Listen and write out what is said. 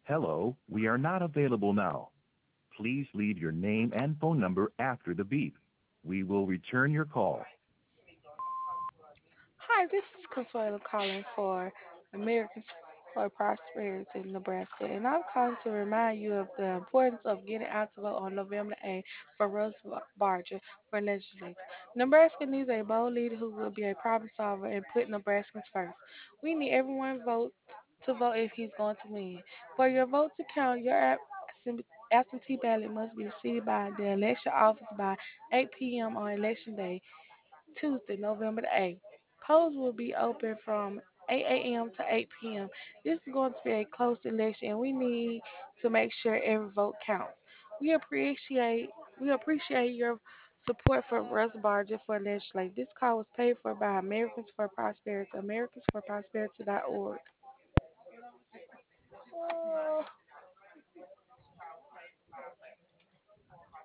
Hello, we are not available now. Please leave your name and phone number after the beep. We will return your call. Hi, this is Consuelo calling for Americans for Prosperity in Nebraska, and I'm calling to remind you of the importance of getting out to vote on November 8th for Russ Barger for legislature. Nebraska needs a bold leader who will be a problem solver and put Nebraskans first. We need everyone to vote if he's going to win. For your vote to count, your absentee ballot must be received by the election office by 8 p.m. on election day. Tuesday, November the 8th. Polls will be open from 8 a.m. to 8 p.m. This is going to be a close election, and we need to make sure every vote counts. We appreciate we appreciate your support for Russ Barger for legislate. This call was paid for by Americans for Prosperity, americansforprosperity.org.